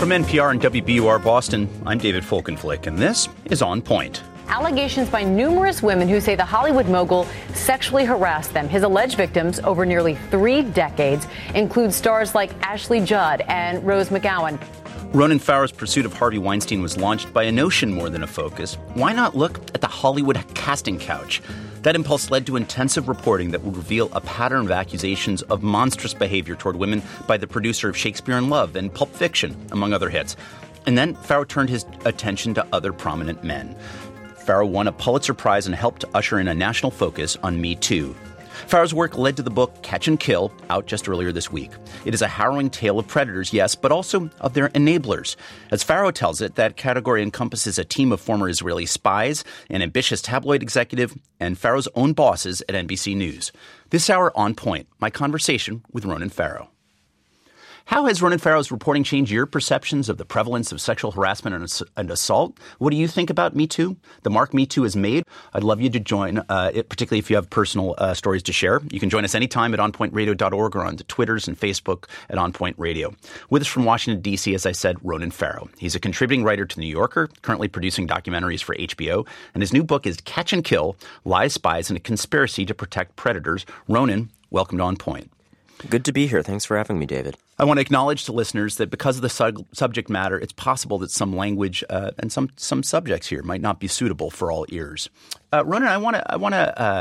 From NPR and WBUR Boston, I'm David Folkenflik, and this is On Point. Allegations by numerous women who say the Hollywood mogul sexually harassed them. His alleged victims over nearly 3 decades include stars like Ashley Judd and Rose McGowan. Ronan Farrow's pursuit of Harvey Weinstein was launched by a notion more than a focus. Why not look at the Hollywood casting couch? That impulse led to intensive reporting that would reveal a pattern of accusations of monstrous behavior toward women by the producer of Shakespeare in Love and Pulp Fiction, among other hits. And then Farrow turned his attention to other prominent men. Farrow won a Pulitzer Prize and helped to usher in a national focus on Me Too. Farrow's work led to the book Catch and Kill, out just earlier this week. It is a harrowing tale of predators, yes, but also of their enablers. As Farrow tells it, that category encompasses a team of former Israeli spies, an ambitious tabloid executive, and Farrow's own bosses at NBC News. This hour, On Point, my conversation with Ronan Farrow. How has Ronan Farrow's reporting changed your perceptions of the prevalence of sexual harassment and assault? What do you think about Me Too? The mark Me Too has made. I'd love you to join, particularly if you have personal stories to share. You can join us anytime at onpointradio.org or on the Twitters and Facebook at On Point Radio. With us from Washington, D.C., as I said, Ronan Farrow. He's a contributing writer to The New Yorker, currently producing documentaries for HBO, and his new book is Catch and Kill, Lies, Spies, and a Conspiracy to Protect Predators. Ronan, welcome to On Point. Good to be here. Thanks for having me, David. I want to acknowledge to listeners that because of the subject matter, it's possible that some language and some subjects here might not be suitable for all ears. Ronan, I want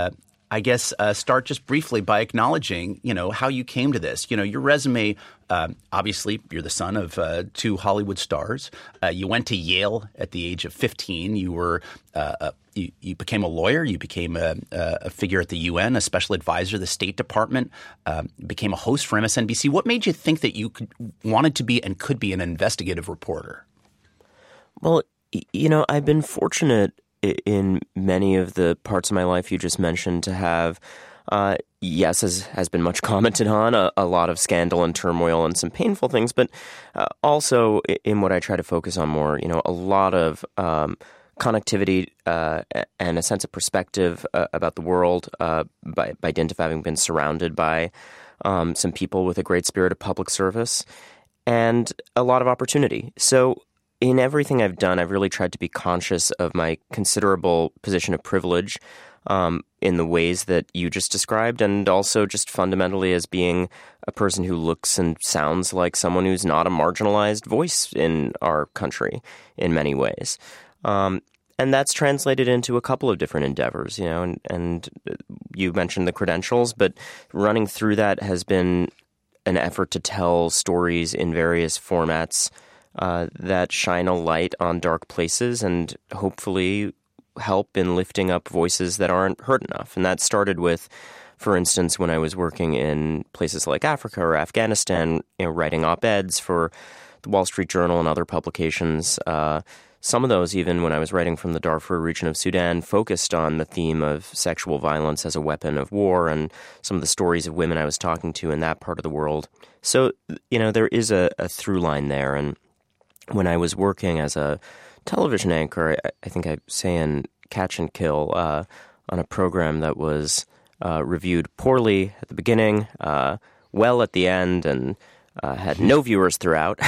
to start just briefly by acknowledging, how you came to this. Your resume, obviously, you're the son of 2 Hollywood stars. You went to Yale at the age of 15. You were you became a lawyer. You became a figure at the UN, a special advisor to the State Department. Became a host for MSNBC. What made you think that you wanted to be and could be an investigative reporter? Well, I've been fortunate in many of the parts of my life you just mentioned to have, yes, as has been much commented on, a lot of scandal and turmoil and some painful things, but also in what I try to focus on more, a lot of connectivity and a sense of perspective about the world by dint of having been surrounded by some people with a great spirit of public service and a lot of opportunity. So in everything I've done, I've really tried to be conscious of my considerable position of privilege in the ways that you just described, and also just fundamentally as being a person who looks and sounds like someone who's not a marginalized voice in our country in many ways. And that's translated into a couple of different endeavors, and you mentioned the credentials, but running through that has been an effort to tell stories in various formats that shine a light on dark places and hopefully help in lifting up voices that aren't heard enough. And that started with, for instance, when I was working in places like Africa or Afghanistan, writing op-eds for the Wall Street Journal and other publications. Some of those, even when I was writing from the Darfur region of Sudan, focused on the theme of sexual violence as a weapon of war and some of the stories of women I was talking to in that part of the world. So, there is a through line there. And when I was working as a television anchor, I think I say in Catch and Kill, on a program that was reviewed poorly at the beginning, well at the end, and had no viewers throughout.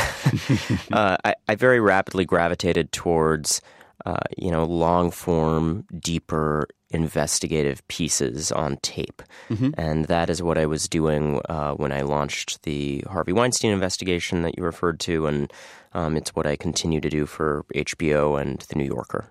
I very rapidly gravitated towards, long-form, deeper, investigative pieces on tape. Mm-hmm. And that is what I was doing when I launched the Harvey Weinstein investigation that you referred to, and it's what I continue to do for HBO and The New Yorker.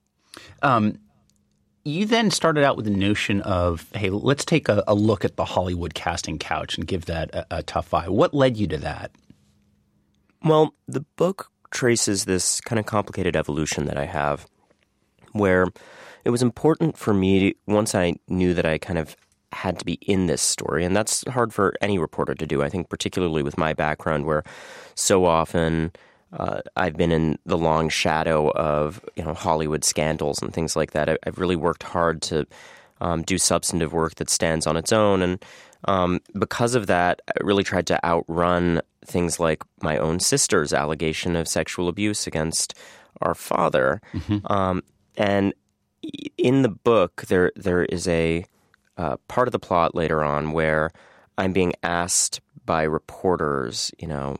You then started out with the notion of, hey, let's take a look at the Hollywood casting couch and give that a tough eye. What led you to that? Well, the book traces this kind of complicated evolution that I have where it was important for me, once I knew that I kind of had to be in this story, and that's hard for any reporter to do, I think, particularly with my background where so often I've been in the long shadow of Hollywood scandals and things like that. I've really worked hard to do substantive work that stands on its own, and because of that, I really tried to outrun things like my own sister's allegation of sexual abuse against our father. Mm-hmm. And in the book, there is a part of the plot later on where I'm being asked by reporters,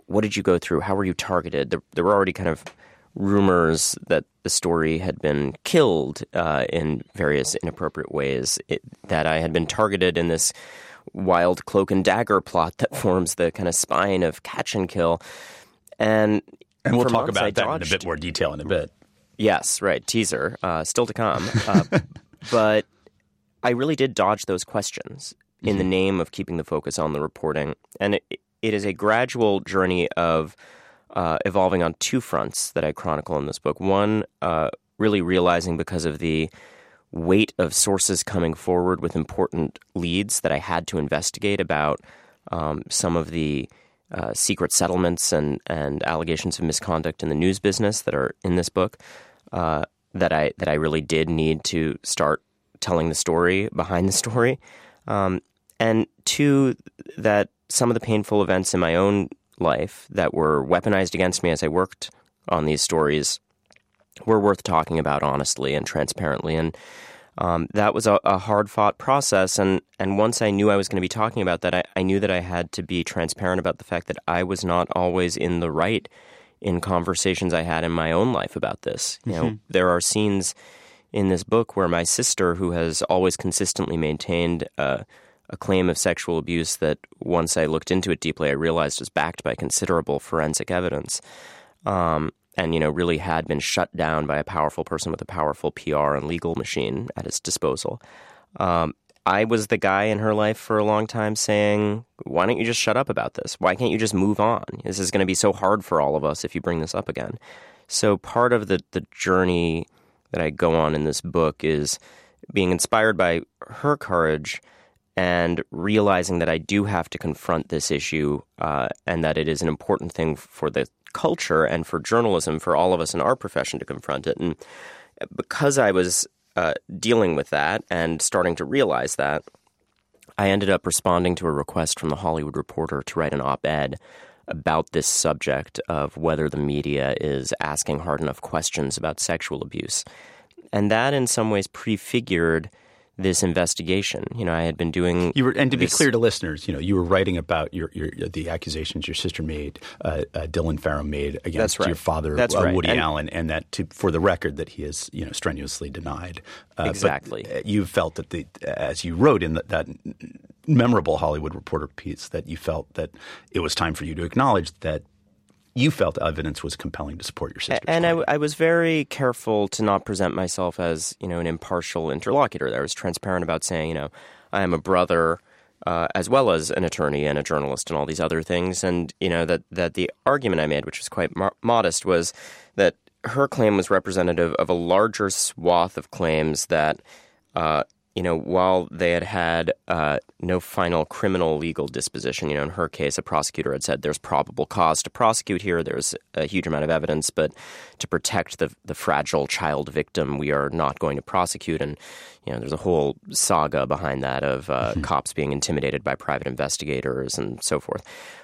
what did you go through? How were you targeted? There were already kind of rumors that the story had been killed in various inappropriate ways, that I had been targeted in this wild cloak and dagger plot that forms the kind of spine of Catch and Kill. And we'll talk about that in a bit more detail in a bit. Yes, right. Teaser. Still to come. But I really did dodge those questions in the name of keeping the focus on the reporting. And it is a gradual journey of evolving on two fronts that I chronicle in this book. One, really realizing because of the weight of sources coming forward with important leads that I had to investigate about some of the secret settlements and allegations of misconduct in the news business that are in this book, that I really did need to start telling the story behind the story. And two, that some of the painful events in my own life that were weaponized against me as I worked on these stories were worth talking about honestly and transparently. And that was a hard-fought process. And once I knew I was going to be talking about that, I knew that I had to be transparent about the fact that I was not always in the right in conversations I had in my own life about this. You know, there are scenes in this book where my sister, who has always consistently maintained a claim of sexual abuse that once I looked into it deeply, I realized was backed by considerable forensic evidence, and, you know, really had been shut down by a powerful person with a powerful PR and legal machine at his disposal. I was the guy in her life for a long time saying, why don't you just shut up about this? Why can't you just move on? This is going to be so hard for all of us if you bring this up again. So part of the journey that I go on in this book is being inspired by her courage and realizing that I do have to confront this issue and that it is an important thing for the culture and for journalism, for all of us in our profession to confront it. And because I was dealing with that and starting to realize that, I ended up responding to a request from The Hollywood Reporter to write an op-ed about this subject of whether the media is asking hard enough questions about sexual abuse. And that in some ways prefigured this investigation. You know, I had been doing and to be clear to listeners, you know, you were writing about the accusations your sister made, Dylan Farrow made against your father, Woody Allen, and that for the record that he has, you know, strenuously denied. Exactly. But you felt that as you wrote in that memorable Hollywood Reporter piece, that you felt that it was time for you to acknowledge that you felt evidence was compelling to support your sister's claim. And I was very careful to not present myself as, you know, an impartial interlocutor. I was transparent about saying, you know, I am a brother as well as an attorney and a journalist and all these other things. And, you know, that the argument I made, which was quite modest, was that her claim was representative of a larger swath of claims that, you know, while they had no final criminal legal disposition, you know, in her case, a prosecutor had said there's probable cause to prosecute here. There's a huge amount of evidence, but to protect the fragile child victim, we are not going to prosecute. And, you know, there's a whole saga behind that of cops being intimidated by private investigators and so forth.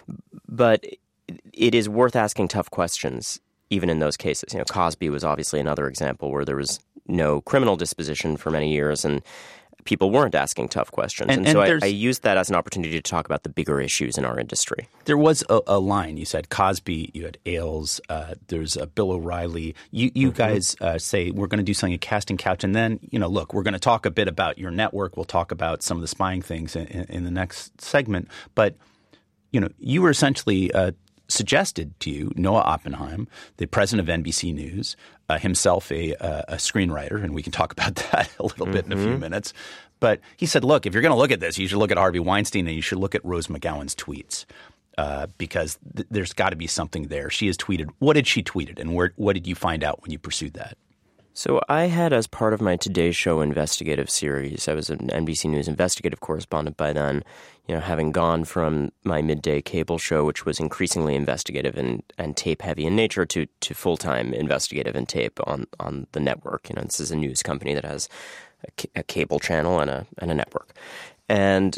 But it is worth asking tough questions, even in those cases. You know, Cosby was obviously another example where there was no criminal disposition for many years, and people weren't asking tough questions. And so I used that as an opportunity to talk about the bigger issues in our industry. There was a line. You said Cosby, you had Ailes, there's Bill O'Reilly. You guys say we're going to do something at Casting Couch, and then, you know, look, we're going to talk a bit about your network. We'll talk about some of the spying things in the next segment. But, you know, you were essentially suggested to you, Noah Oppenheim, the president of NBC News, himself a screenwriter, and we can talk about that a little bit in a few minutes. But he said, look, if you're going to look at this, you should look at Harvey Weinstein and you should look at Rose McGowan's tweets because there's got to be something there. She has tweeted. What did she tweet? And what did you find out when you pursued that? So I had, as part of my Today Show investigative series, I was an NBC News investigative correspondent by then, you know, having gone from my midday cable show, which was increasingly investigative and tape-heavy in nature, to full-time investigative and tape on the network. You know, this is a news company that has a cable channel and a network. And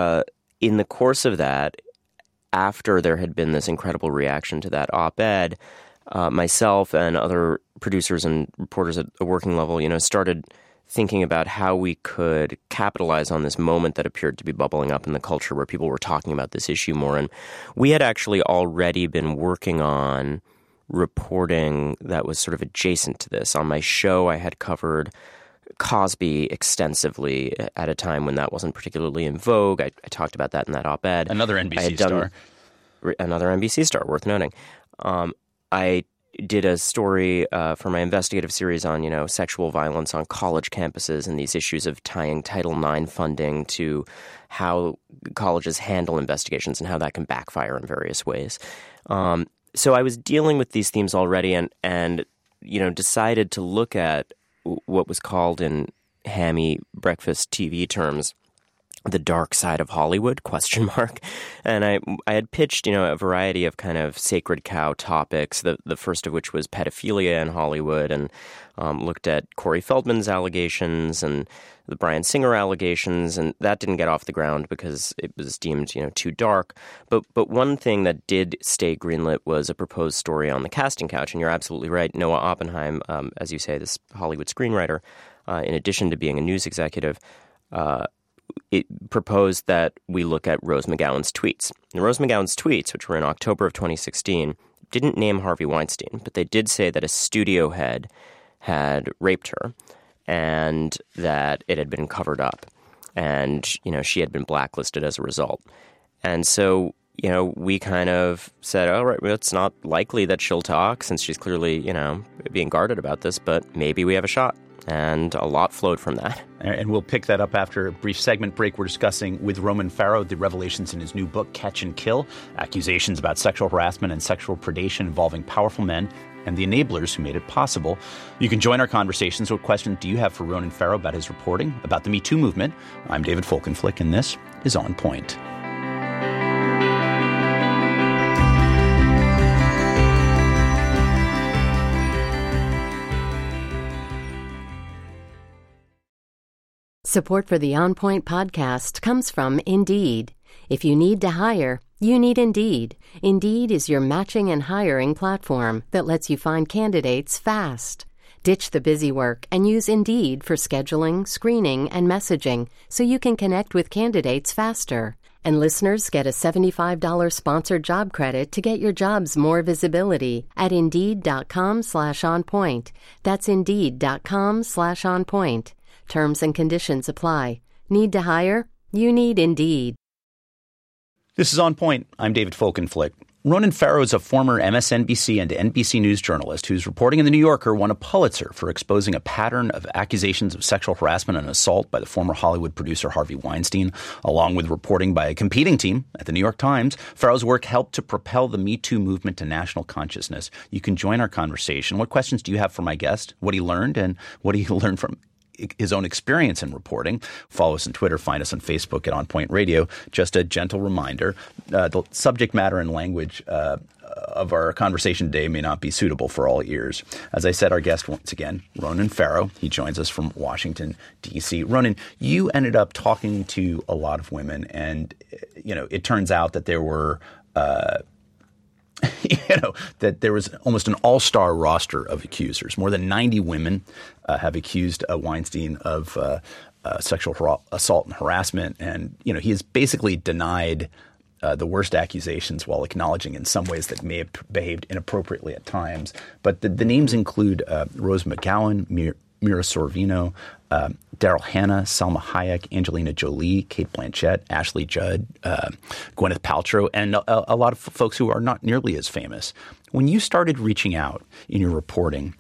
in the course of that, after there had been this incredible reaction to that op-ed, myself and other producers and reporters at a working level, you know, started thinking about how we could capitalize on this moment that appeared to be bubbling up in the culture where people were talking about this issue more. And we had actually already been working on reporting that was sort of adjacent to this. On my show, I had covered Cosby extensively at a time when that wasn't particularly in vogue. I talked about that in that op-ed. Another NBC star. Another NBC star, worth noting. I did a story for my investigative series on, sexual violence on college campuses and these issues of tying Title IX funding to how colleges handle investigations and how that can backfire in various ways. So I was dealing with these themes already and decided to look at what was called in hammy breakfast TV terms the dark side of Hollywood, ? And I had pitched, a variety of kind of sacred cow topics, the first of which was pedophilia in Hollywood, and looked at Corey Feldman's allegations and the Bryan Singer allegations, and that didn't get off the ground because it was deemed, too dark. But one thing that did stay greenlit was a proposed story on the casting couch, and you're absolutely right. Noah Oppenheim, as you say, this Hollywood screenwriter, in addition to being a news executive, it proposed that we look at Rose McGowan's tweets. And Rose McGowan's tweets, which were in October of 2016, didn't name Harvey Weinstein, but they did say that a studio head had raped her and that it had been covered up. And, she had been blacklisted as a result. And so, we kind of said, all right, well, it's not likely that she'll talk since she's clearly, being guarded about this, but maybe we have a shot. And a lot flowed from that. And we'll pick that up after a brief segment break. We're discussing with Roman Farrow the revelations in his new book, Catch and Kill, accusations about sexual harassment and sexual predation involving powerful men and the enablers who made it possible. You can join our conversations. What questions do you have for Ronan Farrow about his reporting, about the Me Too movement? I'm David Folkenflik, and this is On Point. Support for the On Point podcast comes from Indeed. If you need to hire, you need Indeed. Indeed is your matching and hiring platform that lets you find candidates fast. Ditch the busy work and use Indeed for scheduling, screening, and messaging so you can connect with candidates faster. And listeners get a $75 sponsored job credit to get your jobs more visibility at Indeed.com/onpoint. That's Indeed.com/onpoint. Terms and conditions apply. Need to hire? You need Indeed. This is On Point. I'm David Folkenflik. Ronan Farrow is a former MSNBC and NBC News journalist whose reporting in The New Yorker won a Pulitzer for exposing a pattern of accusations of sexual harassment and assault by the former Hollywood producer Harvey Weinstein, along with reporting by a competing team at The New York Times. Farrow's work helped to propel the Me Too movement to national consciousness. You can join our conversation. What questions do you have for my guest? What he learned and what he learned from his own experience in reporting. Follow us on Twitter. Find us on Facebook at On Point Radio. Just a gentle reminder, the subject matter and language of our conversation today may not be suitable for all ears. As I said, our guest once again, Ronan Farrow. He joins us from Washington, D.C. Ronan, you ended up talking to a lot of women, and it turns out that there were that there was almost an all-star roster of accusers. More than 90 women have accused Weinstein of sexual assault and harassment. And, he has basically denied the worst accusations while acknowledging in some ways that may have behaved inappropriately at times. But the names include Rose McGowan, Mira Sorvino, Daryl Hannah, Salma Hayek, Angelina Jolie, Cate Blanchett, Ashley Judd, Gwyneth Paltrow, and a lot of folks who are not nearly as famous. When you started reaching out in your reporting,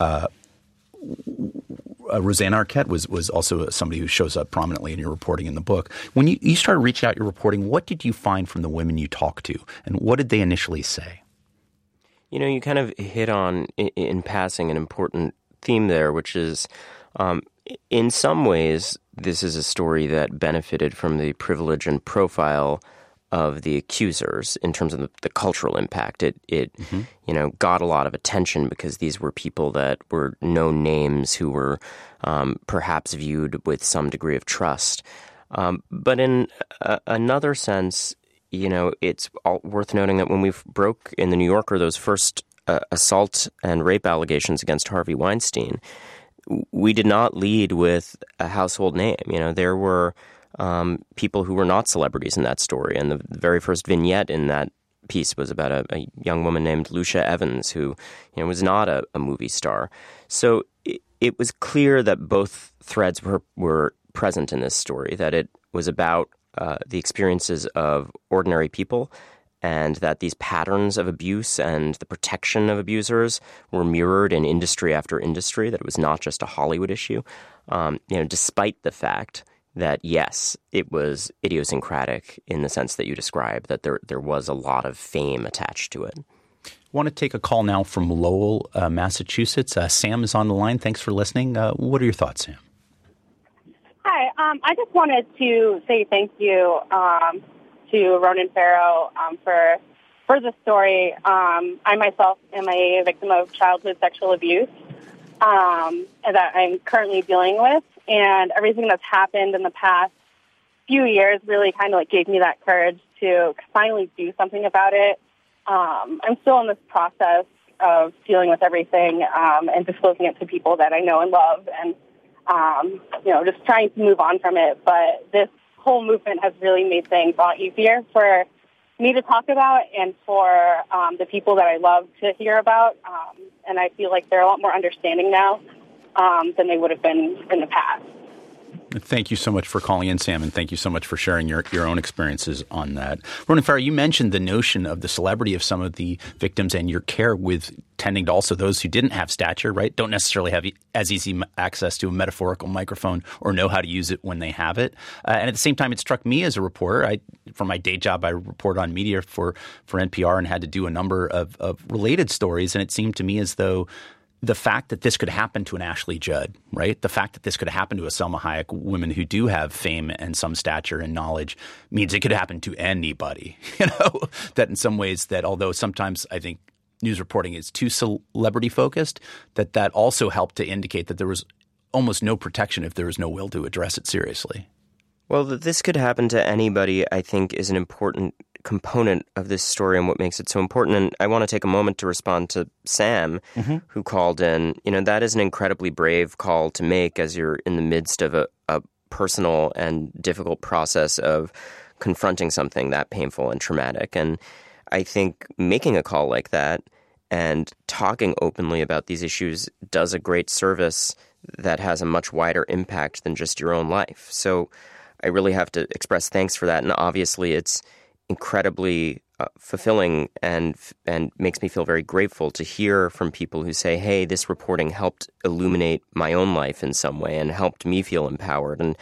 Rosanna Arquette was also somebody who shows up prominently in your reporting in the book. When you started reaching out your reporting, what did you find from the women you talked to, and what did they initially say? You kind of hit on, in passing, an important theme there, which is in some ways, this is a story that benefited from the privilege and profile of the accusers in terms of the cultural impact. It got a lot of attention because these were people that were known names who were perhaps viewed with some degree of trust. But in another sense, it's worth noting that when we broke in The New Yorker those first assault and rape allegations against Harvey Weinstein, we did not lead with a household name. There were people who were not celebrities in that story. And the very first vignette in that piece was about a young woman named Lucia Evans, who was not a movie star. So it was clear that both threads were present in this story, that it was about the experiences of ordinary people, and that these patterns of abuse and the protection of abusers were mirrored in industry after industry, that it was not just a Hollywood issue, despite the fact that, yes, it was idiosyncratic in the sense that you described, that there was a lot of fame attached to it. I want to take a call now from Lowell, Massachusetts. Sam is on the line. Thanks for listening. What are your thoughts, Sam? Hi. I just wanted to say thank you to Ronan Farrow for the story. I myself am a victim of childhood sexual abuse that I'm currently dealing with, and everything that's happened in the past few years really kind of gave me that courage to finally do something about it. I'm still in this process of dealing with everything and disclosing it to people that I know and love, and just trying to move on from it. But this whole movement has really made things a lot easier for me to talk about and for the people that I love to hear about. And I feel like they're a lot more understanding now than they would have been in the past. Thank you so much for calling in, Sam, and thank you so much for sharing your own experiences on that. Ronan Farrow, you mentioned the notion of the celebrity of some of the victims and your care with tending to also those who didn't have stature, right? Don't necessarily have as easy access to a metaphorical microphone or know how to use it when they have it. And at the same time, it struck me as a reporter. For my day job, I report on media for NPR and had to do a number of related stories, and it seemed to me as though the fact that this could happen to an Ashley Judd, right? The fact that this could happen to a Selma Hayek, women who do have fame and some stature and knowledge, means it could happen to anybody, that in some ways that although sometimes I think news reporting is too celebrity focused, that also helped to indicate that there was almost no protection if there was no will to address it seriously. Well, that this could happen to anybody, I think, is an important component of this story and what makes it so important. And I want to take a moment to respond to Sam, who called in. That is an incredibly brave call to make as you're in the midst of a personal and difficult process of confronting something that painful and traumatic. And I think making a call like that and talking openly about these issues does a great service that has a much wider impact than just your own life. So I really have to express thanks for that. And obviously it's incredibly fulfilling and makes me feel very grateful to hear from people who say, hey, this reporting helped illuminate my own life in some way and helped me feel empowered. And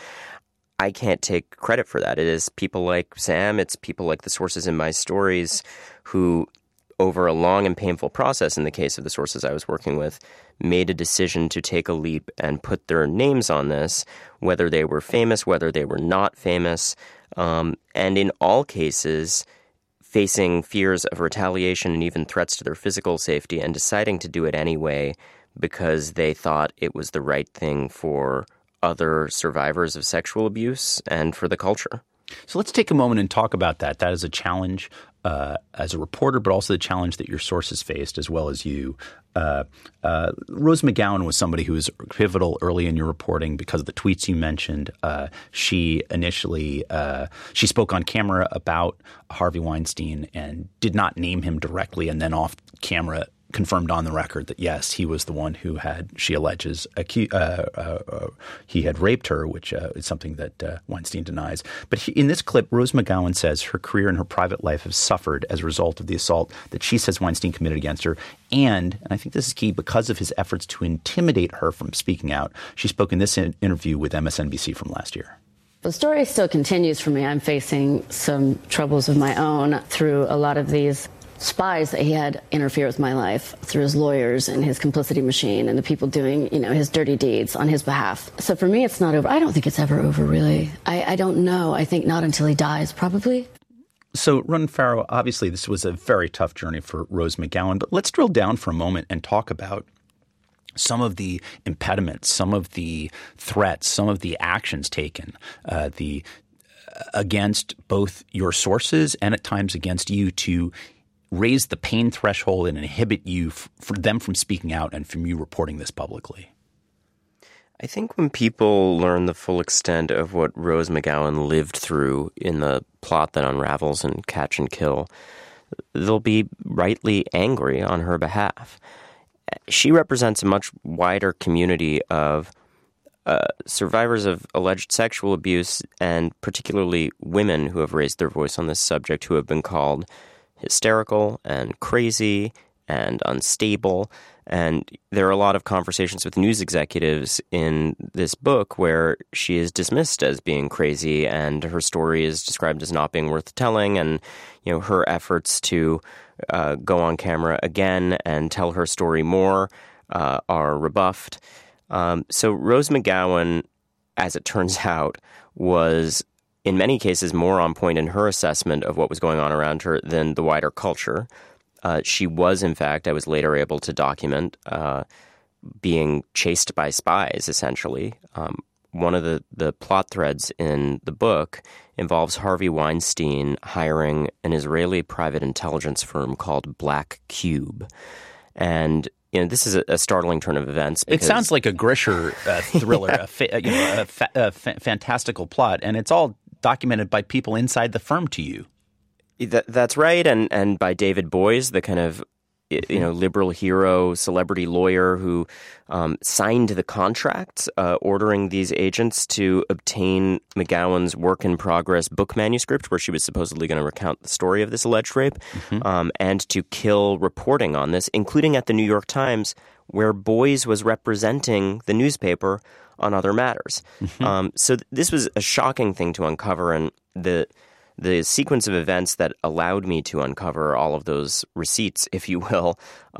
I can't take credit for that. It is people like Sam, it's people like the sources in my stories who, over a long and painful process, in the case of the sources I was working with, made a decision to take a leap and put their names on this, whether they were famous, whether they were not famous, and in all cases facing fears of retaliation and even threats to their physical safety and deciding to do it anyway because they thought it was the right thing for other survivors of sexual abuse and for the culture. So let's take a moment and talk about that. That is a challenge as a reporter, but also the challenge that your sources faced as well as you. Rose McGowan was somebody who was pivotal early in your reporting because of the tweets you mentioned. She initially she spoke on camera about Harvey Weinstein and did not name him directly, and then off camera confirmed on the record that, yes, he was the one who had, she alleges, he had raped her, which is something that Weinstein denies. But in this clip, Rose McGowan says her career and her private life have suffered as a result of the assault that she says Weinstein committed against her. And I think this is key, because of his efforts to intimidate her from speaking out. She spoke in this interview with MSNBC from last year. The story still continues for me. I'm facing some troubles of my own through a lot of these spies that he had interfere with my life through his lawyers and his complicity machine and the people doing, his dirty deeds on his behalf. So for me, it's not over. I don't think it's ever over, really. I don't know. I think not until he dies, probably. So, Ronan Farrow, obviously this was a very tough journey for Rose McGowan, but let's drill down for a moment and talk about some of the impediments, some of the threats, some of the actions taken, against both your sources and at times against you to raise the pain threshold and inhibit you for them from speaking out and from you reporting this publicly. I think when people learn the full extent of what Rose McGowan lived through in the plot that unravels in Catch and Kill, they'll be rightly angry on her behalf. She represents a much wider community of survivors of alleged sexual abuse, and particularly women who have raised their voice on this subject, who have been called hysterical and crazy and unstable. And there are a lot of conversations with news executives in this book where she is dismissed as being crazy, and her story is described as not being worth telling. And, her efforts to go on camera again and tell her story more are rebuffed. So Rose McGowan, as it turns out, was in many cases more on point in her assessment of what was going on around her than the wider culture. She was, in fact, I was later able to document, being chased by spies, essentially. One of the plot threads in the book involves Harvey Weinstein hiring an Israeli private intelligence firm called Black Cube. And this is a startling turn of events. It sounds like a Grisher thriller, a fantastical plot, and it's all documented by people inside the firm to you. That's right, and by David Boies, the kind of liberal hero, celebrity lawyer who signed the contracts ordering these agents to obtain McGowan's work-in-progress book manuscript, where she was supposedly going to recount the story of this alleged rape, and to kill reporting on this, including at the New York Times, where Boies was representing the newspaper on other matters. So this was a shocking thing to uncover, and the sequence of events that allowed me to uncover all of those receipts, if you will,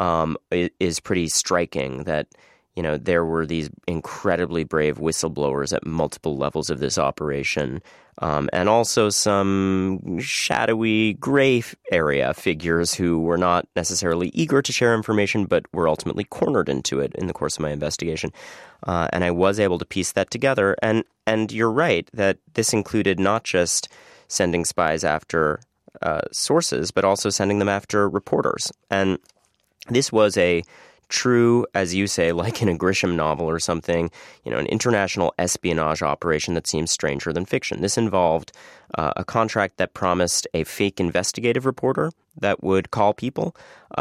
is pretty striking. That, there were these incredibly brave whistleblowers at multiple levels of this operation, and also some shadowy gray area figures who were not necessarily eager to share information, but were ultimately cornered into it in the course of my investigation. And I was able to piece that together. And you're right that this included not just sending spies after sources, but also sending them after reporters. And this was a true, as you say, like in a Grisham novel or something, an international espionage operation that seems stranger than fiction. This involved a contract that promised a fake investigative reporter that would call people,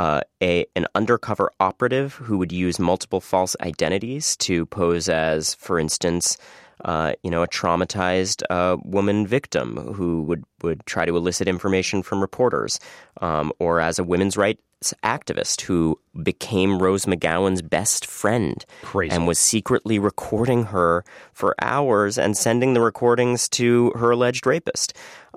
an undercover operative who would use multiple false identities to pose as, for instance, a traumatized woman victim who would try to elicit information from reporters, or as a women's rights activist who became Rose McGowan's best friend. Crazy. And was secretly recording her for hours and sending the recordings to her alleged rapist.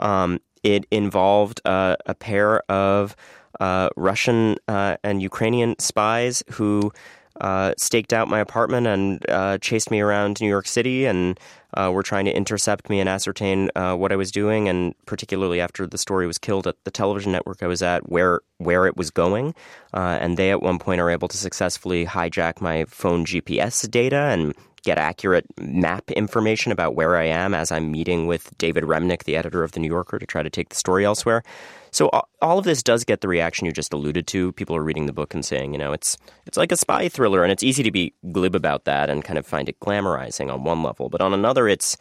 It involved a pair of Russian and Ukrainian spies who staked out my apartment and chased me around New York City and were trying to intercept me and ascertain what I was doing, and particularly after the story was killed at the television network I was at, where it was going. And they at one point are able to successfully hijack my phone GPS data and get accurate map information about where I am as I'm meeting with David Remnick, the editor of The New Yorker, to try to take the story elsewhere. So all of this does get the reaction you just alluded to. People are reading the book and saying, it's like a spy thriller, and it's easy to be glib about that and kind of find it glamorizing on one level. But on another, it's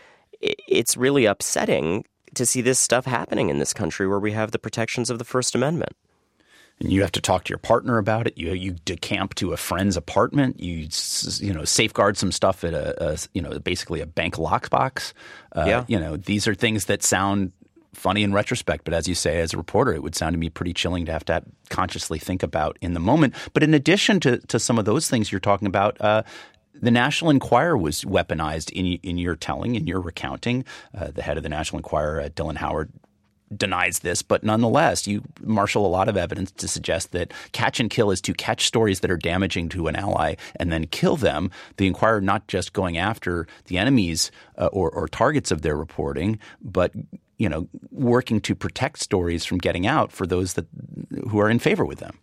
really upsetting to see this stuff happening in this country where we have the protections of the First Amendment. And you have to talk to your partner about it. You decamp to a friend's apartment. You safeguard some stuff at basically a bank lockbox. These are things that sound funny in retrospect, but as you say, as a reporter, it would sound to me pretty chilling to have to consciously think about in the moment. But in addition to some of those things you're talking about, the National Enquirer was weaponized in your telling, in your recounting. The head of the National Enquirer, Dylan Howard, denies this, but nonetheless, you marshal a lot of evidence to suggest that catch and kill is to catch stories that are damaging to an ally and then kill them. The Enquirer not just going after the enemies or targets of their reporting, but working to protect stories from getting out for those who are in favor with them.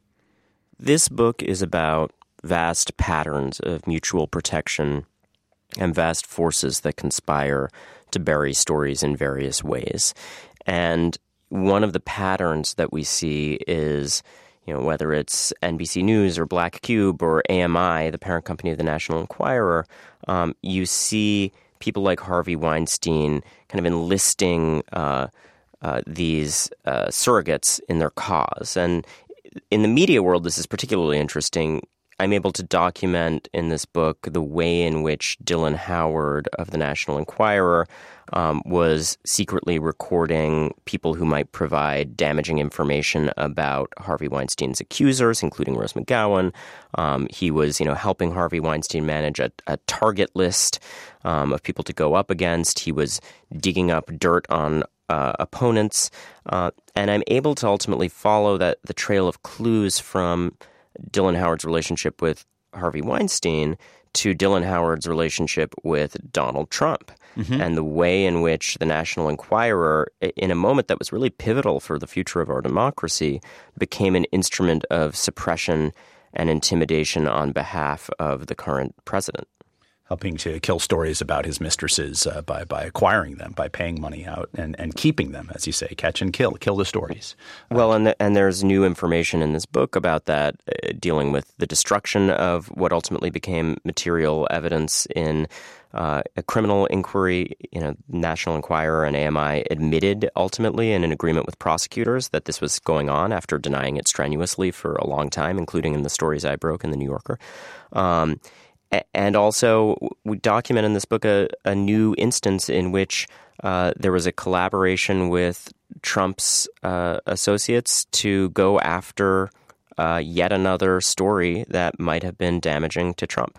This book is about vast patterns of mutual protection and vast forces that conspire to bury stories in various ways. And one of the patterns that we see is, whether it's NBC News or Black Cube or AMI, the parent company of the National Enquirer, you see people like Harvey Weinstein kind of enlisting these surrogates in their cause. And in the media world, this is particularly interesting. I'm able to document in this book the way in which Dylan Howard of the National Enquirer was secretly recording people who might provide damaging information about Harvey Weinstein's accusers, including Rose McGowan. He was, helping Harvey Weinstein manage a target list of people to go up against. He was digging up dirt on opponents. And I'm able to ultimately follow the trail of clues from Dylan Howard's relationship with Harvey Weinstein to Dylan Howard's relationship with Donald Trump, and the way in which the National Enquirer, in a moment that was really pivotal for the future of our democracy, became an instrument of suppression and intimidation on behalf of the current president. Helping to kill stories about his mistresses by acquiring them, by paying money out and keeping them, as you say, catch and kill the stories. Well, and there's new information in this book about that, dealing with the destruction of what ultimately became material evidence in a criminal inquiry. National Enquirer and AMI admitted ultimately in an agreement with prosecutors that this was going on after denying it strenuously for a long time, including in the stories I broke in The New Yorker. And also, we document in this book a new instance in which there was a collaboration with Trump's associates to go after yet another story that might have been damaging to Trump.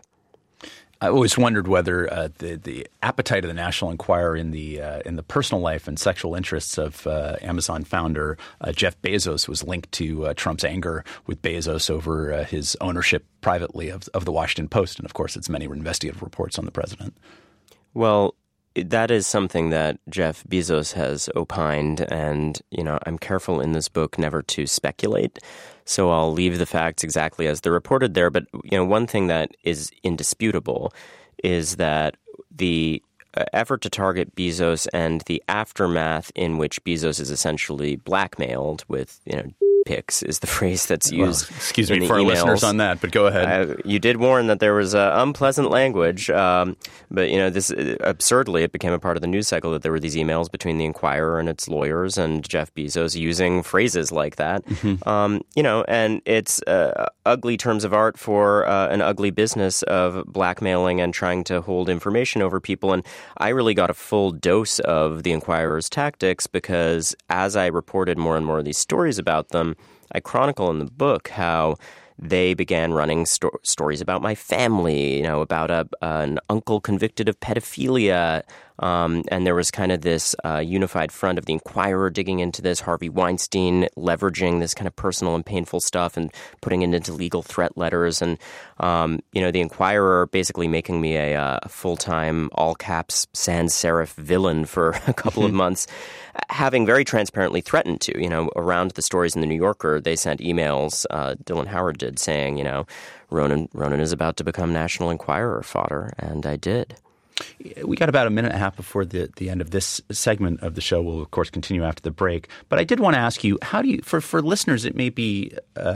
I always wondered whether the appetite of the National Enquirer in the personal life and sexual interests of Amazon founder Jeff Bezos was linked to Trump's anger with Bezos over his ownership privately of the Washington Post, and of course its many investigative reports on the president. Well, that is something that Jeff Bezos has opined, and I'm careful in this book never to speculate. So I'll leave the facts exactly as they're reported there. But, one thing that is indisputable is that the effort to target Bezos and the aftermath in which Bezos is essentially blackmailed with, pics is the phrase that's used. Well, excuse me for our listeners on that, but go ahead. You did warn that there was unpleasant language, but this absurdly it became a part of the news cycle that there were these emails between the Enquirer and its lawyers and Jeff Bezos using phrases like that. And it's ugly terms of art for an ugly business of blackmailing and trying to hold information over people. And I really got a full dose of the Enquirer's tactics because as I reported more and more of these stories about them, I chronicle in the book how they began running stories about my family, about an uncle convicted of pedophilia. And there was kind of this unified front of the Enquirer digging into this, Harvey Weinstein leveraging this kind of personal and painful stuff and putting it into legal threat letters. And, the Enquirer basically making me a full-time, all-caps, sans-serif villain for a couple of months, having very transparently threatened to, around the stories in The New Yorker, they sent emails, Dylan Howard did, saying, Ronan is about to become National Enquirer fodder, and I did. We got about a minute and a half before the end of this segment of the show. We'll, of course, continue after the break. But I did want to ask you, how do you, for listeners, it may be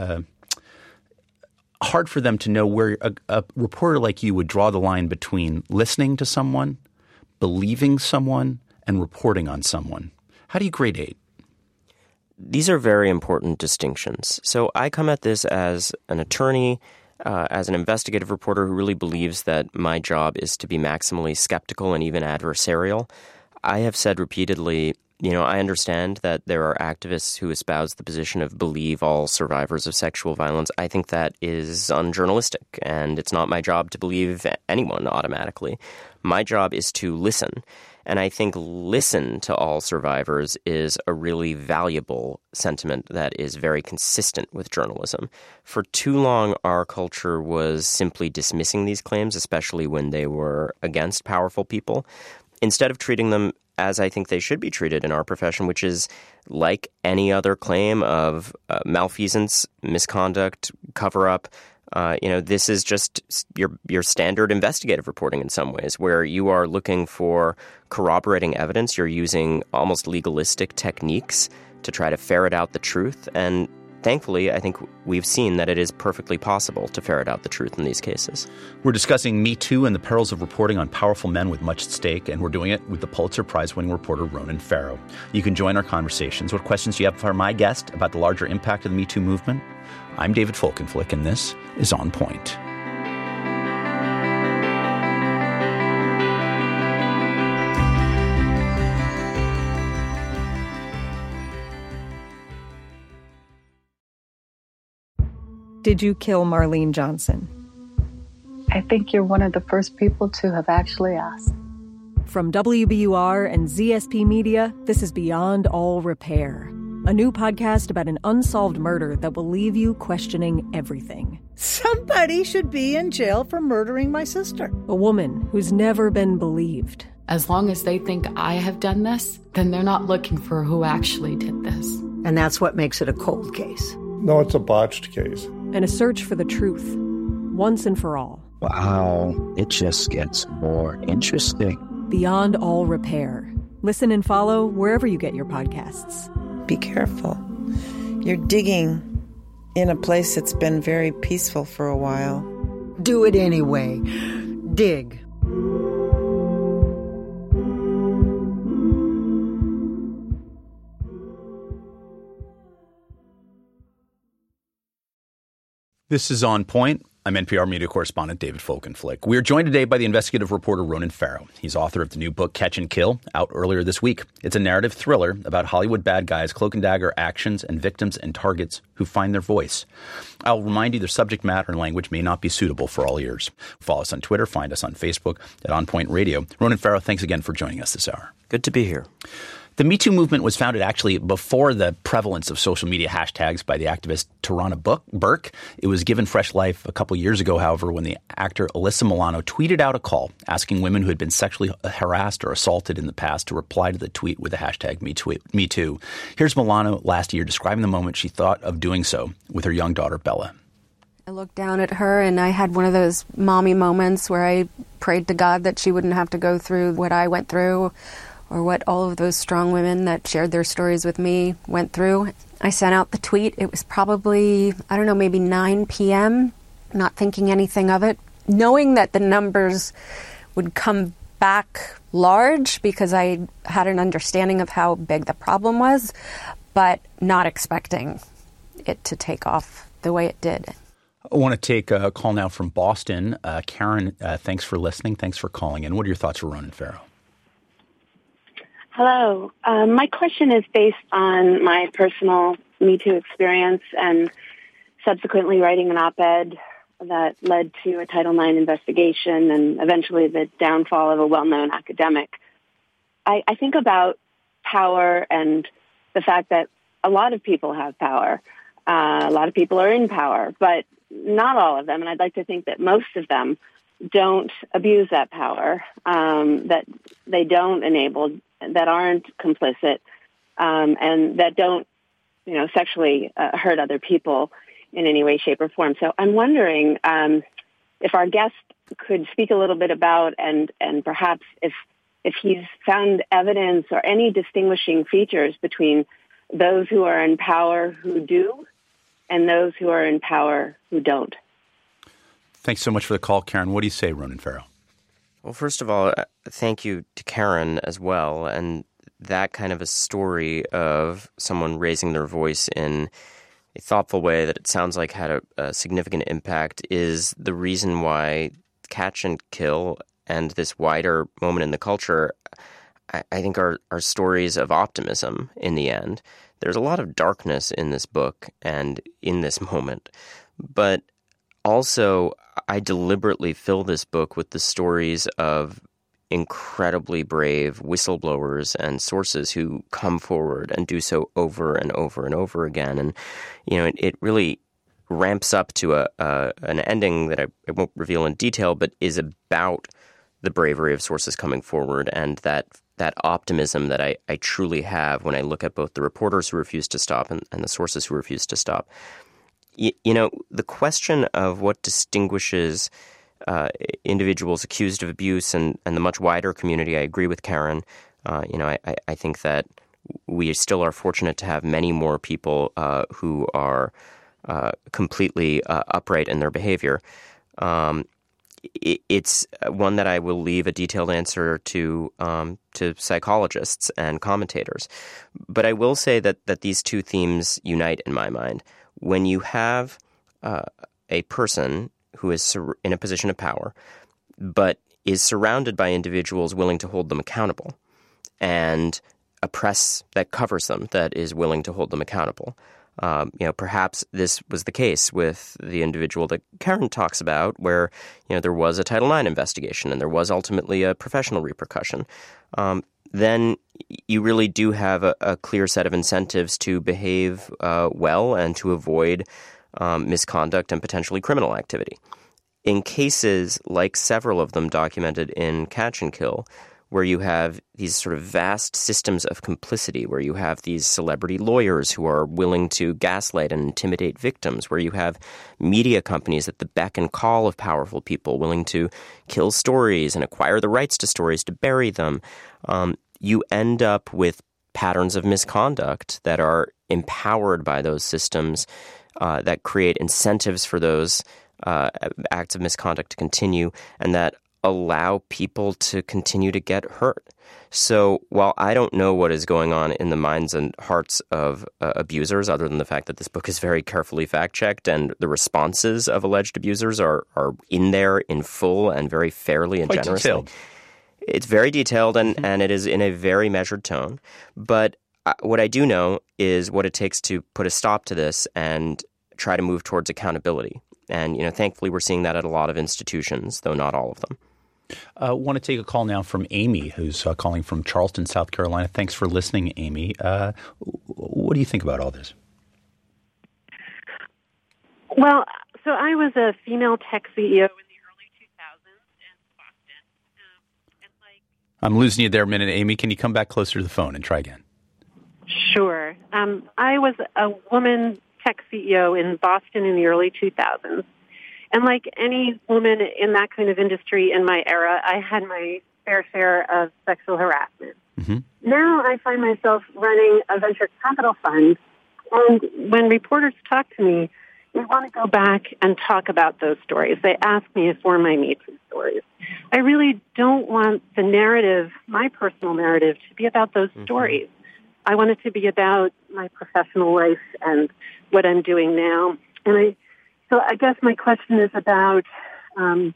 hard for them to know where a reporter like you would draw the line between listening to someone, believing someone, and reporting on someone. How do you grade? These are very important distinctions. So I come at this as an attorney, as an investigative reporter who really believes that my job is to be maximally skeptical and even adversarial. I have said repeatedly, I understand that there are activists who espouse the position of believe all survivors of sexual violence. I think that is unjournalistic, and it's not my job to believe anyone automatically. My job is to listen. And I think listen to all survivors is a really valuable sentiment that is very consistent with journalism. For too long, our culture was simply dismissing these claims, especially when they were against powerful people, instead of treating them as I think they should be treated in our profession, which is like any other claim of malfeasance, misconduct, cover-up. This is just your standard investigative reporting in some ways, where you are looking for corroborating evidence. You're using almost legalistic techniques to try to ferret out the truth. And thankfully, I think we've seen that it is perfectly possible to ferret out the truth in these cases. We're discussing Me Too and the perils of reporting on powerful men with much at stake, and we're doing it with the Pulitzer Prize-winning reporter Ronan Farrow. You can join our conversations. What questions do you have for my guest about the larger impact of the Me Too movement? I'm David Folkenflik, and this is On Point. Did you kill Marlene Johnson? I think you're one of the first people to have actually asked. From WBUR and ZSP Media, this is Beyond All Repair, a new podcast about an unsolved murder that will leave you questioning everything. Somebody should be in jail for murdering my sister. A woman who's never been believed. As long as they think I have done this, then they're not looking for who actually did this. And that's what makes it a cold case. No, it's a botched case. And a search for the truth, once and for all. Wow, it just gets more interesting. Beyond All Repair. Listen and follow wherever you get your podcasts. Be careful. You're digging in a place that's been very peaceful for a while. Do it anyway. Dig. This is On Point. I'm NPR media correspondent David Folkenflik. We are joined today by the investigative reporter Ronan Farrow. He's author of the new book Catch and Kill, out earlier this week. It's a narrative thriller about Hollywood bad guys' cloak and dagger actions and victims and targets who find their voice. I'll remind you the subject matter and language may not be suitable for all ears. Follow us on Twitter, find us on Facebook at On Point Radio. Ronan Farrow, thanks again for joining us this hour. Good to be here. The Me Too movement was founded actually before the prevalence of social media hashtags by the activist Tarana Burke. It was given fresh life a couple years ago, however, when the actor Alyssa Milano tweeted out a call asking women who had been sexually harassed or assaulted in the past to reply to the tweet with the hashtag Me Too. Here's Milano last year describing the moment she thought of doing so with her young daughter, Bella. I looked down at her and I had one of those mommy moments where I prayed to God that she wouldn't have to go through what I went through, or what all of those strong women that shared their stories with me went through. I sent out the tweet. It was probably, maybe 9 p.m., not thinking anything of it, knowing that the numbers would come back large because I had an understanding of how big the problem was, but not expecting it to take off the way it did. I want to take a call now from Boston. Karen, thanks for listening. Thanks for calling in. What are your thoughts for Ronan Farrow? Hello. My question is based on my personal Me Too experience and subsequently writing an op-ed that led to a Title IX investigation and eventually the downfall of a well-known academic. I think about power and the fact that a lot of people have power. A lot of people are in power, but not all of them. And I'd like to think that most of them don't abuse that power, that they don't enable, that aren't complicit, and that don't, sexually hurt other people in any way, shape, or form. So I'm wondering if our guest could speak a little bit about and perhaps if he's found evidence or any distinguishing features between those who are in power who do and those who are in power who don't. Thanks so much for the call, Karen. What do you say, Ronan Farrow? Well, first of all, thank you to Karen as well. And that kind of a story of someone raising their voice in a thoughtful way that it sounds like had a significant impact is the reason why Catch and Kill and this wider moment in the culture, I think, are stories of optimism in the end. There's a lot of darkness in this book and in this moment. But also, I deliberately fill this book with the stories of incredibly brave whistleblowers and sources who come forward and do so over and over and over again. And, it really ramps up to an ending that I won't reveal in detail, but is about the bravery of sources coming forward and that optimism that I truly have when I look at both the reporters who refuse to stop and the sources who refuse to stop. The question of what distinguishes individuals accused of abuse and the much wider community, I agree with Karen. I think that we still are fortunate to have many more people who are completely upright in their behavior. It's one that I will leave a detailed answer to psychologists and commentators. But I will say that these two themes unite in my mind. When you have a person who is in a position of power, but is surrounded by individuals willing to hold them accountable, and a press that covers them that is willing to hold them accountable. Perhaps this was the case with the individual that Karen talks about, where, there was a Title IX investigation and there was ultimately a professional repercussion. Then you really do have a clear set of incentives to behave well and to avoid misconduct and potentially criminal activity. In cases like several of them documented in Catch and Kill, where you have these sort of vast systems of complicity, where you have these celebrity lawyers who are willing to gaslight and intimidate victims, where you have media companies at the beck and call of powerful people willing to kill stories and acquire the rights to stories to bury them, you end up with patterns of misconduct that are empowered by those systems that create incentives for those acts of misconduct to continue, and that allow people to continue to get hurt. So while I don't know what is going on in the minds and hearts of abusers, other than the fact that this book is very carefully fact-checked and the responses of alleged abusers are in there in full and very fairly and generously. Detailed. It's very detailed and it is in a very measured tone. But what I do know is what it takes to put a stop to this and try to move towards accountability. And, thankfully we're seeing that at a lot of institutions, though not all of them. I want to take a call now from Amy, who's calling from Charleston, South Carolina. Thanks for listening, Amy. What do you think about all this? Well, so I was a female tech CEO in the early 2000s in Boston. I'm losing you there a minute, Amy. Can you come back closer to the phone and try again? Sure. I was a woman tech CEO in Boston in the early 2000s. And like any woman in that kind of industry in my era, I had my fair share of sexual harassment. Mm-hmm. Now I find myself running a venture capital fund, and when reporters talk to me, they want to go back and talk about those stories. They ask me for my Me Too stories. I really don't want the narrative, my personal narrative, to be about those stories. I want it to be about my professional life and what I'm doing now. So I guess my question is about, and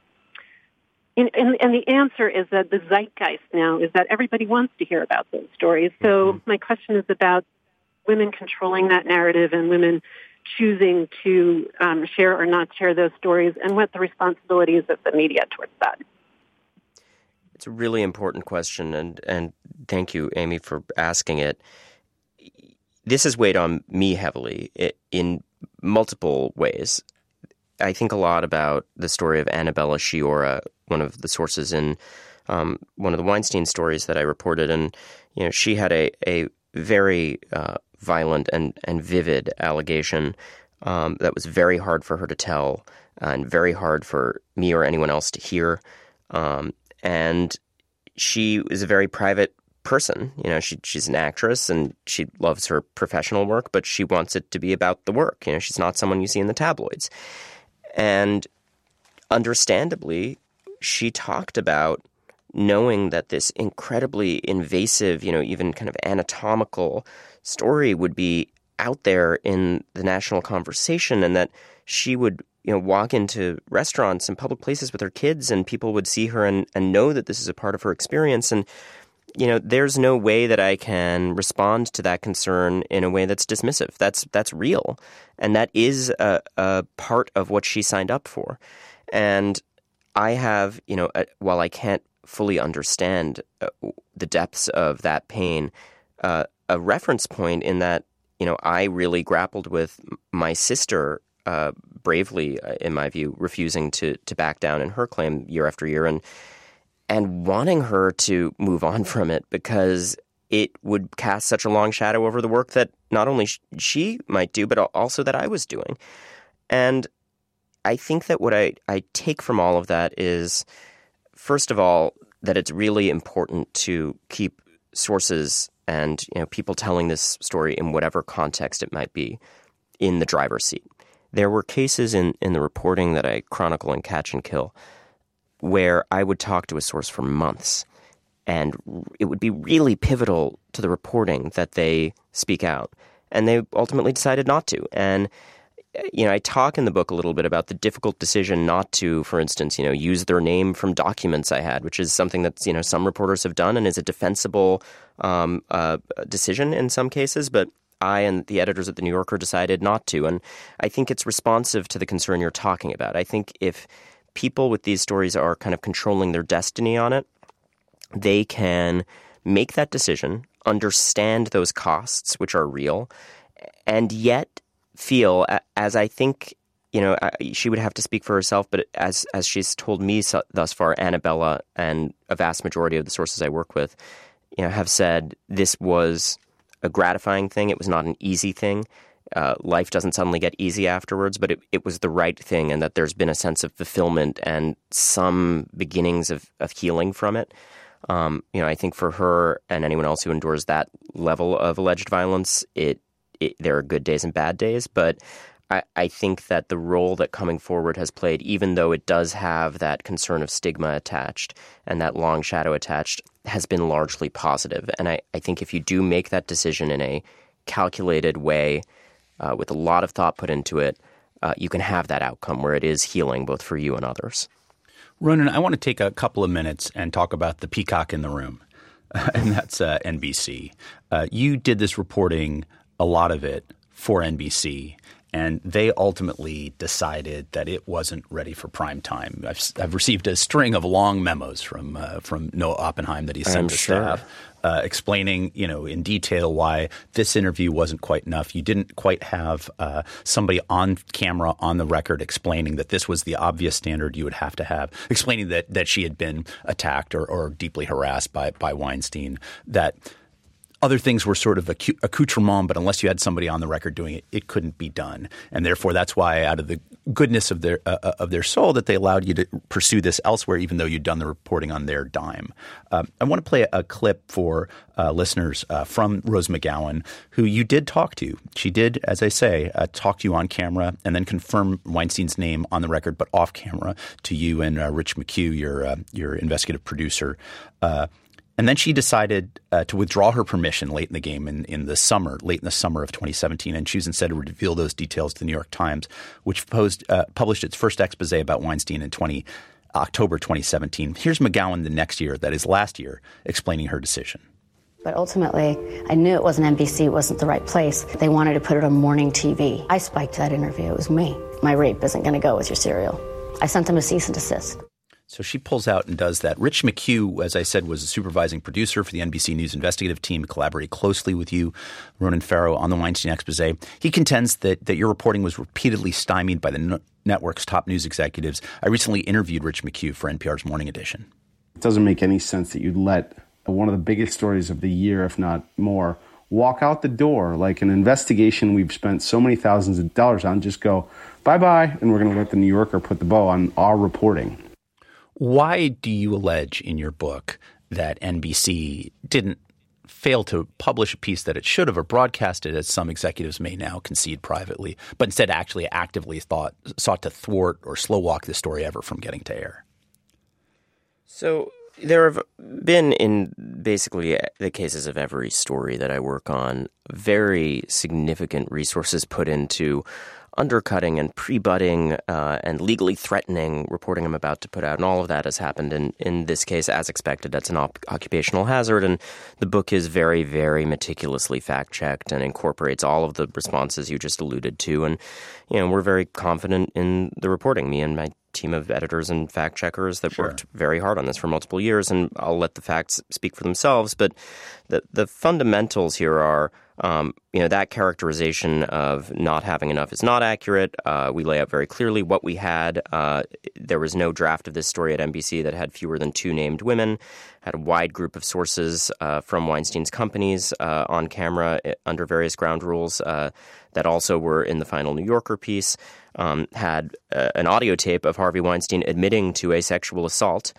the answer is that the zeitgeist now is that everybody wants to hear about those stories. So my question is about women controlling that narrative and women choosing to share or not share those stories, and what the responsibility is of the media towards that. It's a really important question, and thank you, Amy, for asking it. This has weighed on me heavily in multiple ways. I think a lot about the story of Annabella Sciorra, one of the sources in one of the Weinstein stories that I reported. And, she had a very violent and vivid allegation that was very hard for her to tell and very hard for me or anyone else to hear. And she is a very private person. She's an actress and she loves her professional work, but she wants it to be about the work. She's not someone you see in the tabloids. And understandably, she talked about knowing that this incredibly invasive, even kind of anatomical story would be out there in the national conversation, and that she would, walk into restaurants and public places with her kids and people would see her and know that this is a part of her experience. And, there's no way that I can respond to that concern in a way that's dismissive. That's real. And that is a part of what she signed up for. And I have, while I can't fully understand the depths of that pain, a reference point in that, I really grappled with my sister bravely, in my view, refusing to back down in her claim year after year and wanting her to move on from it because it would cast such a long shadow over the work that not only she might do, but also that I was doing. And I think that what I take from all of that is, first of all, that it's really important to keep sources and people telling this story in whatever context it might be in the driver's seat. There were cases in the reporting that I chronicle in Catch and Kill where I would talk to a source for months, and it would be really pivotal to the reporting that they speak out. And they ultimately decided not to. And, I talk in the book a little bit about the difficult decision not to, for instance, use their name from documents I had, which is something that, some reporters have done and is a defensible decision in some cases. But I and the editors at The New Yorker decided not to. And I think it's responsive to the concern you're talking about. I think if people with these stories are kind of controlling their destiny on it, they can make that decision, understand those costs, which are real, and yet feel, as I think, she would have to speak for herself, but as she's told me thus far, Annabella and a vast majority of the sources I work with, have said this was a gratifying thing. It was not an easy thing. Life doesn't suddenly get easy afterwards, but it was the right thing, and that there's been a sense of fulfillment and some beginnings of healing from it. I think for her and anyone else who endures that level of alleged violence, there are good days and bad days. But I think that the role that Coming Forward has played, even though it does have that concern of stigma attached and that long shadow attached, has been largely positive. And I think if you do make that decision in a calculated way, with a lot of thought put into it, you can have that outcome where it is healing both for you and others. Ronan, I want to take a couple of minutes and talk about the peacock in the room, and that's NBC. You did this reporting, a lot of it, for NBC, and they ultimately decided that it wasn't ready for prime time. I've received a string of long memos from Noah Oppenheim that he sent to staff, explaining, in detail why this interview wasn't quite enough. You didn't quite have somebody on camera, on the record, explaining that this was the obvious standard you would have to have, explaining that she had been attacked or deeply harassed by Weinstein, that other things were sort of accoutrement, but unless you had somebody on the record doing it, it couldn't be done. And therefore, that's why out of the goodness of their soul that they allowed you to pursue this elsewhere, even though you'd done the reporting on their dime. I want to play a clip for listeners from Rose McGowan, who you did talk to. She did, as I say, talk to you on camera and then confirm Weinstein's name on the record, but off camera to you and Rich McHugh, your investigative producer. And then she decided to withdraw her permission late in the game late in the summer of 2017, and choose instead to reveal those details to the New York Times, which published its first expose about Weinstein in October 2017. Here's McGowan the next year, that is last year, explaining her decision. But ultimately, I knew it wasn't NBC, it wasn't the right place. They wanted to put it on morning TV. I spiked that interview. It was me. My rape isn't going to go with your serial. I sent them a cease and desist. So she pulls out and does that. Rich McHugh, as I said, was a supervising producer for the NBC News investigative team, collaborated closely with you, Ronan Farrow, on the Weinstein expose. He contends that your reporting was repeatedly stymied by the network's top news executives. I recently interviewed Rich McHugh for NPR's Morning Edition. It doesn't make any sense that you'd let one of the biggest stories of the year, if not more, walk out the door like an investigation we've spent so many thousands of dollars on, just go, bye-bye, and we're going to let the New Yorker put the bow on our reporting. Why do you allege in your book that NBC didn't fail to publish a piece that it should have or broadcast it, as some executives may now concede privately, but instead actually actively sought to thwart or slow walk this story ever from getting to air? So there have been, in basically the cases of every story that I work on, very significant resources put into undercutting and pre-butting and legally threatening reporting I'm about to put out. And all of that has happened in this case, as expected. That's an occupational hazard. And the book is very, very meticulously fact-checked and incorporates all of the responses you just alluded to. And, we're very confident in the reporting, me and my team of editors and fact-checkers that worked very hard on this for multiple years. And I'll let the facts speak for themselves. But the fundamentals here are that characterization of not having enough is not accurate. We lay out very clearly what we had. There was no draft of this story at NBC that had fewer than 2 named women, had a wide group of sources from Weinstein's companies on camera under various ground rules that also were in the final New Yorker piece, had an audio tape of Harvey Weinstein admitting to a sexual assault.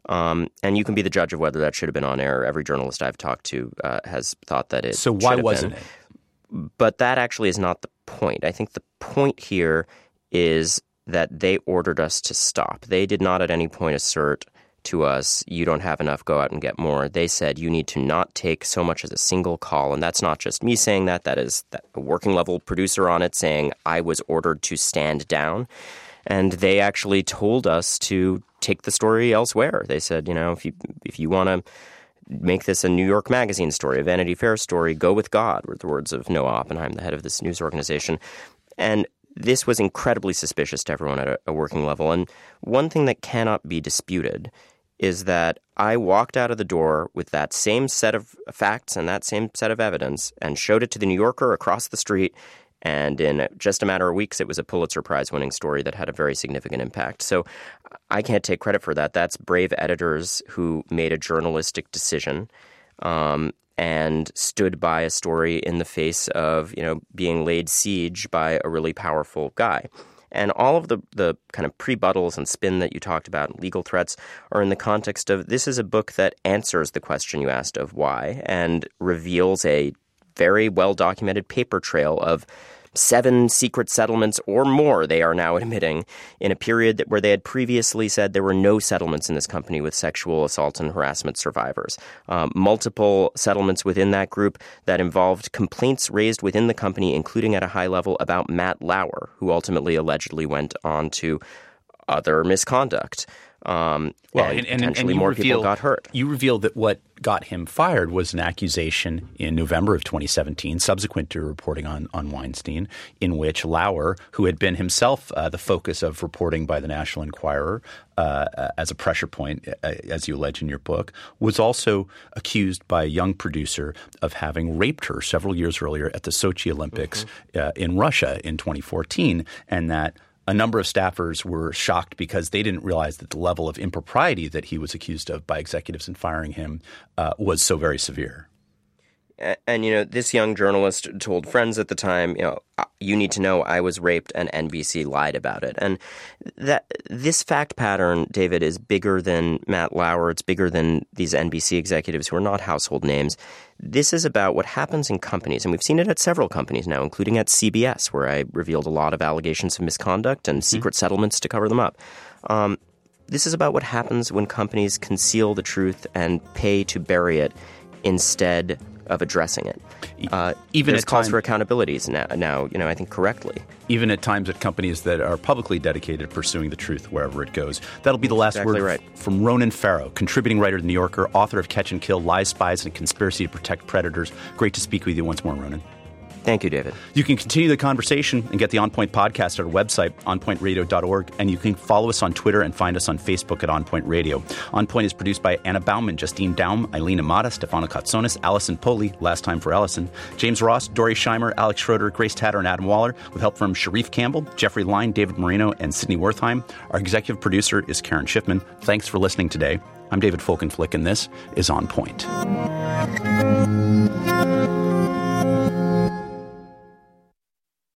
And you can be the judge of whether that should have been on air. Every journalist I've talked to has thought that it So why should have wasn't been. it? But that actually is not the point. I think the point here is that they ordered us to stop. They did not at any point assert to us, you don't have enough, go out and get more. They said you need to not take so much as a single call. And that's not just me saying that. That is a working level producer on it saying I was ordered to stand down. And they actually told us to take the story elsewhere. They said, if you want to make this a New York Magazine story, a Vanity Fair story, go with God, were the words of Noah Oppenheim, the head of this news organization. And this was incredibly suspicious to everyone at a working level. And one thing that cannot be disputed is that I walked out of the door with that same set of facts and that same set of evidence and showed it to the New Yorker across the street. And in just a matter of weeks, it was a Pulitzer Prize-winning story that had a very significant impact. So I can't take credit for that. That's brave editors who made a journalistic decision and stood by a story in the face of, being laid siege by a really powerful guy. And all of the kind of prebuttals and spin that you talked about, legal threats, are in the context of this is a book that answers the question you asked of why and reveals a very well-documented paper trail of 7 secret settlements or more, they are now admitting, in a period where they had previously said there were no settlements in this company with sexual assault and harassment survivors. Multiple settlements within that group that involved complaints raised within the company, including at a high level, about Matt Lauer, who ultimately allegedly went on to other misconduct. And more people got hurt. You revealed that what got him fired was an accusation in November of 2017, subsequent to reporting on Weinstein, in which Lauer, who had been himself the focus of reporting by the National Enquirer as a pressure point, as you allege in your book, was also accused by a young producer of having raped her several years earlier at the Sochi Olympics in Russia in 2014, and that a number of staffers were shocked because they didn't realize that the level of impropriety that he was accused of by executives in firing him was so very severe. And, this young journalist told friends at the time, you need to know I was raped and NBC lied about it. And that this fact pattern, David, is bigger than Matt Lauer. It's bigger than these NBC executives who are not household names. This is about what happens in companies. And we've seen it at several companies now, including at CBS, where I revealed a lot of allegations of misconduct and secret settlements to cover them up. This is about what happens when companies conceal the truth and pay to bury it instead of addressing it. Even there's at calls for accountabilities now, I think correctly. Even at times at companies that are publicly dedicated to pursuing the truth wherever it goes. That'll be the last word from Ronan Farrow, contributing writer to The New Yorker, author of Catch and Kill, Lies, Spies, and Conspiracy to Protect Predators. Great to speak with you once more, Ronan. Thank you, David. You can continue the conversation and get the On Point podcast at our website, onpointradio.org, and you can follow us on Twitter and find us on Facebook at On Point Radio. On Point is produced by Anna Bauman, Justine Daum, Eileen Amata, Stefano Katsonis, Allison Poli, last time for Allison, James Ross, Dory Scheimer, Alex Schroeder, Grace Tatter, and Adam Waller, with help from Sharif Campbell, Jeffrey Line, David Marino, and Sydney Wertheim. Our executive producer is Karen Schiffman. Thanks for listening today. I'm David Folkenflik, and this is On Point.